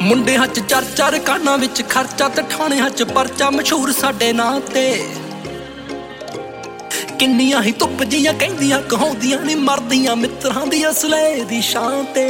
ਮੁੰਡਿਆਂ 'ਚ ਚਰ ਕਾਨਾਂ ਵਿੱਚ ਖਰਚਾ ਤੇ ਠਾਣਿਆਂ 'ਚ ਪਰਚਾ ਮਸ਼ਹੂਰ ਸਾਡੇ ਨਾਂ ਤੇ। ਕਿੰਨੀਆਂ ਹੀ ਧੁੱਪ ਜੀਆਂ ਕਹਿੰਦੀਆਂ ਕਹਾਉਂਦੀਆਂ ਨੀ ਮਰਦੀਆਂ ਮਿੱਤਰਾਂ ਦੀ ਅਸਲੇ ਦੀ ਸ਼ਾਨ ਤੇ।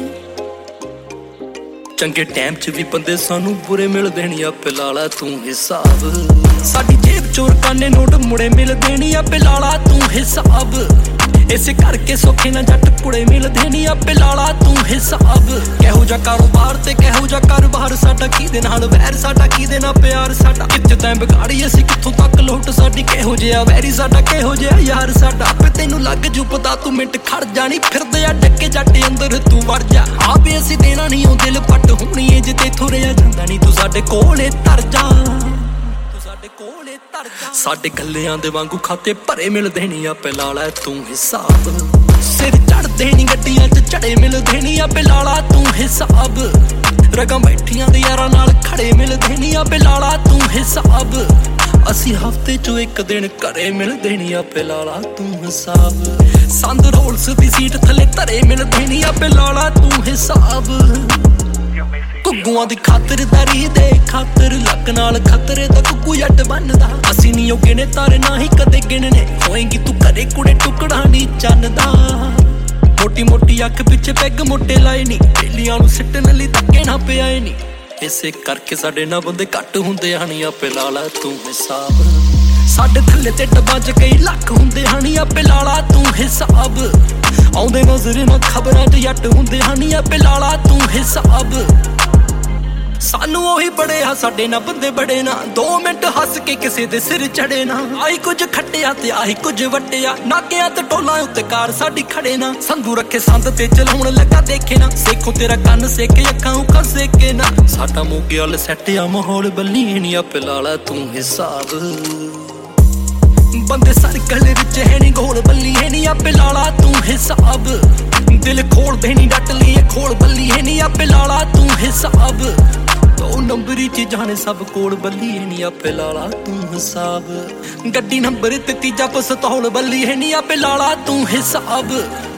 ਚੰਗੇ ਟਾਈਮ 'ਚ ਵੀ ਬੰਦੇ ਸਾਨੂੰ ਬੁਰੇ ਮਿਲਦੇ ਨੀ ਆਪੇ ਲਾ ਲਾ ਤੂੰ ਹਿਸਾਬ। ਸਾਡੀ ਜੇਬ ਚੋਰ ਕਾਨੇ ਨੋਟ ਮੁੜੇ ਮਿਲਦੇ ਨੀ ਆਪੇ ਲਾ ਲਾ ਤੂੰ ਹਿਸਾਬ। ਇਸੇ ਕਰਕੇ ਸੌਖੇ ਨਾ ਜੱਟ ਕੁੜੇ ਮਿਲਦੇ ਨੀ ਆਪੇ ਲਾ ਲਾ ਤੂੰ ਹਿਸਾਬ। ਕਿਹੋ ਜਿਹਾ ਕਾਰੋਬਾਰ ਤੇ ਕਿਹੋ ਜਿਹਾ ਕਾਰੋਬਾਰ ਸਾਡਾ, ਕਿਹਦੇ ਨਾਲ ਵੈਰ ਸਾਡਾ ਕਿਹਦੇ ਨਾਲ ਪਿਆਰ ਸਾਡਾ। ਕਿੱਥੇ ਤੈਂ ਵਿਗਾੜੀ ਅਸੀਂ ਕਿੱਥੋਂ ਤੱਕ ਲੋਟ ਸਾਡੀ, ਕਿਹੋ ਜਿਹਾ ਵੈਰੀ ਸਾਡਾ ਕਿਹੋ ਜਿਹਾ ਯਾਰ ਸਾਡਾ। ਆਪੇ ਤੈਨੂੰ ਲੱਗ ਜੂ ਪਤਾ ਤੂੰ ਮਿੰਟ ਖੜ ਜਾਣੀ, ਫਿਰਦੇ ਆ ਡੱਕੇ ਜੱਟ ਅੰਦਰ ਤੂੰ ਵੜ ਜਾ। ਆਪੇ ਅਸੀਂ ਦੇਣਾ ਨੀ ਉਹ ਦਿਲ ਪੱਟ ਹੋਣੀ ਏ, ਜੇ ਤੇਥੋਂ ਰਿਆ ਜਾਂਦਾ ਨੀ ਤੂੰ ਸਾਡੇ ਕੋਲੇ ਤਰ ਜਾ। ਸਾਡੇ ਗੱਲਿਆਂ ਦੇ ਵਾਂਗੂ ਖਾਤੇ ਭਰੇ ਮਿਲਦੇ ਨੀ ਆਪੇ ਲਾ ਲੈ ਤੂੰ ਹਿਸਾਬ। ਸਿਰ ਚੜਦੇ ਨੀ ਗੱਡੀਆਂ 'ਚ ਚੜੇ ਮਿਲਦੇ ਨੀ ਆਪੇ ਲਾ ਲਾ ਤੂੰ ਹਿਸਾਬ। ਰਗਾਂ ਬੈਠੀਆਂ ਦੇ ਯਾਰਾਂ ਨਾਲ ਖੜੇ ਮਿਲਦੇ ਨੀ ਆਪੇ ਲਾ ਲਾ ਤੂੰ ਹਿਸਾਬ। ਅਸੀਂ ਹਫ਼ਤੇ 'ਚੋਂ ਇੱਕ ਦਿਨ ਘਰੇ ਮਿਲਦੇ ਨੀ ਆਪੇ ਲਾ ਲਾ ਤੂੰ ਹਿਸਾਬ। ਸੰਦ ਰੋਲਸ ਦੀ ਸੀਟ ਥੱਲੇ ਧਰੇ ਮਿਲਦੇ ਨੀ ਆਪੇ ਲਾ ਲਾ ਤੂੰ ਹਿਸਾਬ। ਘੁੱਗੂਆਂ ਦੀ ਖਾਤਰਦਾਰੀ ਦੇ ਖਾਤਰ ਲੱਕ ਨਾਲ ਖਤਰੇ ਦਾ ਘੁੱਗੂ ਜੱਟ ਬਣਦਾ। ਅਸੀਂ ਨੀ ਉਹ ਗਿਣੇ ਤਾਰੇ ਨਾ ਹੀ ਕਦੇ ਗਿਣਨੇ, ਹੋਏਂਗੀ ਤੂੰ ਘਰੇ ਕੁੜੇ ਟੁਕੜਾ ਨੀ ਚੰਨਦਾ। ਮੋਟੀ ਮੋਟੀ ਅੱਖ ਪਿੱਛੇ ਪੈਗ ਮੋਟੇ ਲਾਏ ਨੀ, ਬੇਲੀਆਂ ਨੂੰ ਸਿੱਟਣ ਲਈ ਧੱਕੇ ਨਾ ਪਿਆਏ ਨੀ। ਇਸੇ ਕਰਕੇ ਸਾਡੇ ਨਾਲ ਬੰਦੇ ਘੱਟ ਹੁੰਦੇ ਹਣੀ ਆਪੇ ਲਾ ਲਾ ਤੂੰ ਹਿਸਾਬ। ਸਾਡੇ ਥੱਲੇ ਤੇ ਡੱਬਾਂ 'ਚ ਕਈ ਲੱਖ ਹੁੰਦੇ ਹਣੀ ਆਪੇ ਲਾ ਲਾ ਤੂੰ ਹਿਸਾਬ। ਆਉਂਦੇ ਨਜ਼ਰ ਨਾ ਖਬਰਾਂ 'ਚ ਜੱਟ ਹੁੰਦੇ ਹਣੀ ਆਪੇ ਲਾ ਲਾ ਤੂੰ ਹਿਸਾਬ। ਸਾਨੂੰ ਉਹੀ ਬੜੇ ਆ ਸਾਡੇ ਨਾਲ ਬੰਦੇ ਬੜੇ ਨਾ, 2 ਮਿੰਟ ਹੱਸ ਕੇ ਕਿਸੇ ਦੇ ਸਿਰ ਚੜੇ ਨਾ। ਆਹੀ ਕੁਝ ਖੱਟਿਆ ਤੇ ਆਹੀ ਕੁਝ ਵੱਟਿਆ, ਨਾਕਿਆਂ ਤੇ ਟੋਲਾਂ ਉੱਤੇ ਕਾਰ ਸਾਡੀ ਖੜੇ ਨਾ। ਸੰਧੂ ਰੱਖੇ ਸੰਦ ਤੇ ਚਲਾਉਣ ਲੱਗਾ ਦੇਖੇ ਨਾ, ਸੇਖੋ ਤੇਰਾ ਕੰਨ ਸੇਕੇ ਅੱਖਾਂ ਉਖਾਂ ਸੇਕੇ ਨਾ। ਸਾਡਾ ਮੋਗੇ ਵਾਲ ਸੈੱਟ ਆ ਮਾਹੌਲ ਬੱਲੀ ਨੀ ਆਪੇ ਲਾ ਲਾ ਤੂੰ ਹਿਸਾਬ। ਬੰਦੇ ਸਰਕਲ ਵਿੱਚ ਹੈ ਨੀ ਗੋਲ ਬੱਲੀ ਹੈ ਨੀ ਆਪੇ ਲਾ ਲਾ ਤੂੰ ਹਿਸਾਬ। ਦਿਲ ਖੋਲਦੇ ਨੀ ਡੱਟ ਲਈ ਖੋਲ ਬੱਲੀ ਹੈ ਨੀ ਆਪੇ ਲਾ ਲਾ ਤੂੰ ਹਿਸਾਬ। 2 ਨੰਬਰੀ 'ਚ ਜਾਣੇ ਸਭ ਕੋਲ ਬੱਲੀ ਹੈ ਨੀ ਆਪੇ ਲਾ ਲਾ ਤੂੰ ਹਿਸਾਬ। ਗੱਡੀ ਨੰਬਰ ਤੇ ਤੀਜਾ ਪਸਤੌਲ ਬੱਲੀ ਹੈ ਨੀ ਆਪੇ ਲਾ ਲਾ ਤੂੰ ਹਿਸਾਬ।